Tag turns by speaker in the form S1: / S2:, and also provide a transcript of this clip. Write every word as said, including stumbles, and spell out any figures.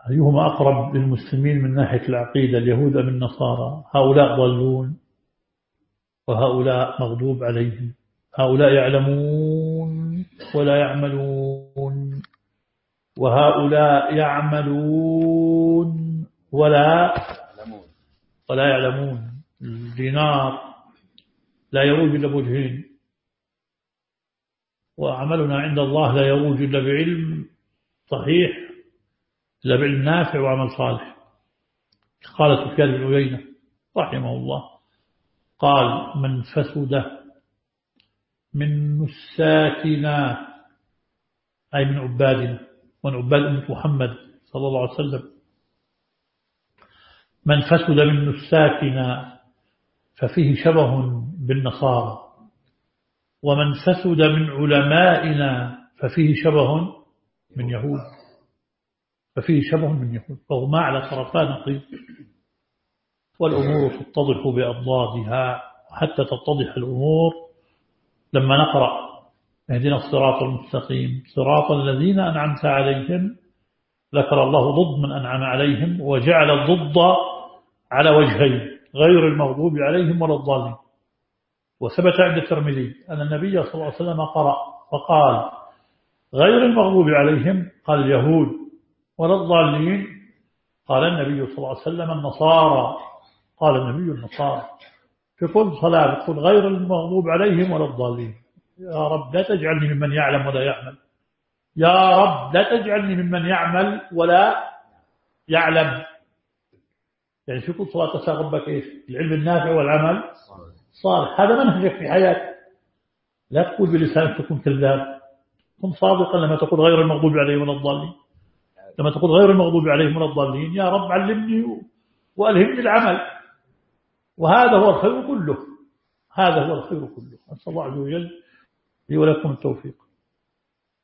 S1: أيهما أقرب للمسلمين من ناحية العقيدة، اليهود أم النصارى؟ هؤلاء ضلون وهؤلاء مغضوب عليهم. هؤلاء يعلمون ولا يعملون، وهؤلاء يعملون ولا ولا يعلمون. الدينار لا يروج إلا بوجهين، وعملنا عند الله لا يروج إلا بعلم صحيح، إلا بعلم نافع وعمل صالح. قال سفيان بن عيينة رحمه الله، قال: من فسد من نساكنا، أي من عبادنا ومن عباد أمة محمد صلى الله عليه وسلم، من فسد من نساكنا ففيه شبه بالنصارى، ومن فسد من علمائنا ففيه شبه من يهود، ففيه شبه من يهود، فهما على طرفان نقيض، والأمور تتضح بأضدادها. حتى تتضح الأمور لما نقرأ: اهدنا الصراط المستقيم صراط الذين أنعمت عليهم، ذكر الله ضد من أنعم عليهم وجعل الضد على وجهين: غير المغضوب عليهم ولا الضالين. وثبت عند الترمذي أن النبي صلى الله عليه وسلم قرأ فقال: غير المغضوب عليهم، قال اليهود، ولا الضالين، قال النبي صلى الله عليه وسلم النصارى، قال النبي النصارى. في كل صلاة يقول: غير المغضوب عليهم ولا الضالين. يا رب لا تجعلني ممن يعلم ولا يعمل، يا رب لا تجعلني ممن يعمل ولا يعلم. يعني في كل صلاة تسأل ربك إيش؟ العلم النافع والعمل صالح. هذا منهجك في حياتك. لا تقول بلسانك تكون كذاب، كن صادقا لما تقول غير المغضوب عليهم ولا الضالين. لما تقول غير المغضوب عليهم ولا الضالين، يا رب علمني وألهمني العمل. وهذا هو الخير كله، هذا هو الخير كله. أسأل الله عز وجل لي ولكم التوفيق.